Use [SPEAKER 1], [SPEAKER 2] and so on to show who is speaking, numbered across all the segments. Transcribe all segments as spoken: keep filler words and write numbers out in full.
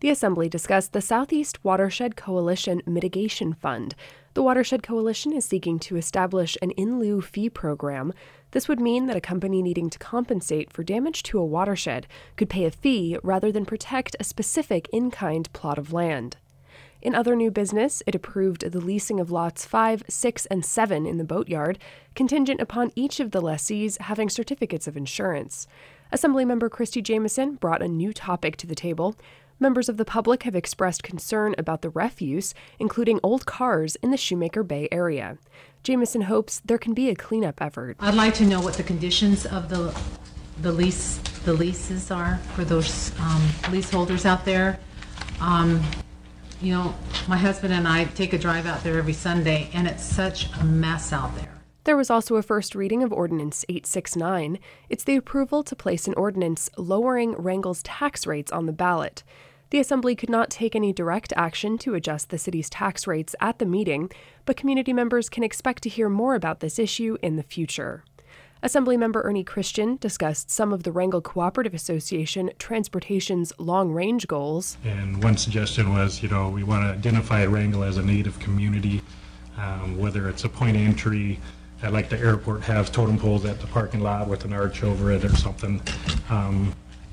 [SPEAKER 1] The Assembly discussed the Southeast Watershed Coalition Mitigation Fund. The Watershed Coalition is seeking to establish an in-lieu fee program. This would mean that a company needing to compensate for damage to a watershed could pay a fee rather than protect a specific in-kind plot of land. In other new business, it approved the leasing of lots five, six, and seven in the boatyard, contingent upon each of the lessees having certificates of insurance. Assemblymember Christy Jamieson brought a new topic to the table. Members of the public have expressed concern about the refuse, including old cars, in the Shoemaker Bay area. Jamieson hopes there can be a cleanup effort.
[SPEAKER 2] I'd like to know what the conditions of the the lease the leases are for those um, leaseholders out there. Um, you know, my husband and I take a drive out there every Sunday, and it's such a mess out there.
[SPEAKER 1] There was also a first reading of Ordinance eight sixty-nine. It's the approval to place an ordinance lowering Wrangell's tax rates on the ballot. The Assembly could not take any direct action to adjust the city's tax rates at the meeting, but community members can expect to hear more about this issue in the future. Assemblymember Ernie Christian discussed some of the Wrangell Cooperative Association Transportation's long-range goals.
[SPEAKER 3] And one suggestion was, you know, we want to identify Wrangell as a native community, um, whether it's a point of entry, uh, like the airport has totem poles at the parking lot with an arch over it or something. Um,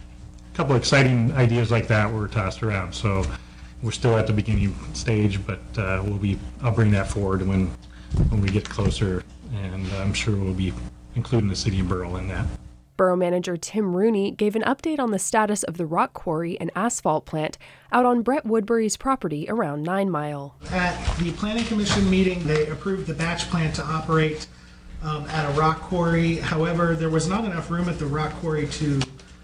[SPEAKER 3] A couple exciting ideas like that were tossed around, so we're still at the beginning stage, but uh, we'll be. I'll bring that forward when when we get closer, and I'm sure we'll be including the city of Burrell in that.
[SPEAKER 1] Borough Manager Tim Rooney gave an update on the status of the rock quarry and asphalt plant out on Brett Woodbury's property around Nine Mile.
[SPEAKER 4] At the Planning Commission meeting, they approved the batch plant to operate um, at a rock quarry. However, there was not enough room at the rock quarry to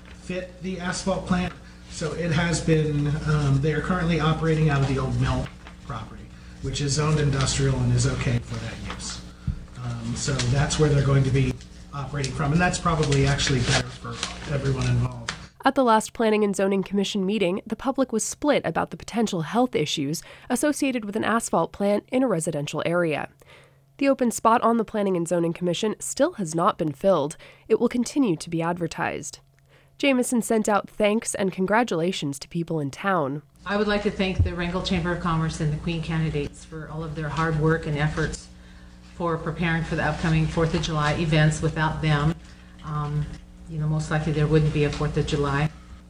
[SPEAKER 4] fit the asphalt plant, so it has been, um, they are currently operating out of the old mill property, which is zoned industrial and is okay for that use. Um, so that's where they're going to be operating from, and that's probably actually better for everyone involved.
[SPEAKER 1] At the last Planning and Zoning Commission meeting, the public was split about the potential health issues associated with an asphalt plant in a residential area. The open spot on the Planning and Zoning Commission still has not been filled. It will continue to be advertised. Jamieson sent out thanks and congratulations to people in town.
[SPEAKER 2] I would like to thank the Wrangell Chamber of Commerce and the Queen candidates for all of their hard work and efforts for preparing for the upcoming fourth of July events. Without them, um, you know, most likely there wouldn't be a fourth of July.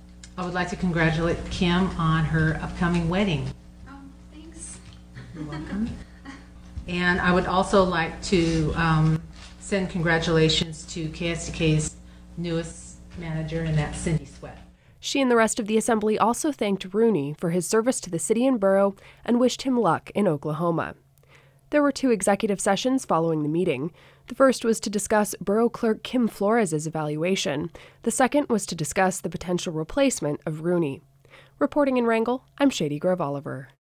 [SPEAKER 2] I would like to congratulate Kim on her upcoming wedding.
[SPEAKER 5] Oh, thanks.
[SPEAKER 2] You're welcome. And I would also like to um, send congratulations to K S D K's newest manager, and that's Cindy Sweat.
[SPEAKER 1] She and the rest of the Assembly also thanked Rooney for his service to the city and borough and wished him luck in Oklahoma. There were two executive sessions following the meeting. The first was to discuss Borough Clerk Kim Flores' evaluation. The second was to discuss the potential replacement of Rooney. Reporting in Wrangell, I'm Shady Grove Oliver.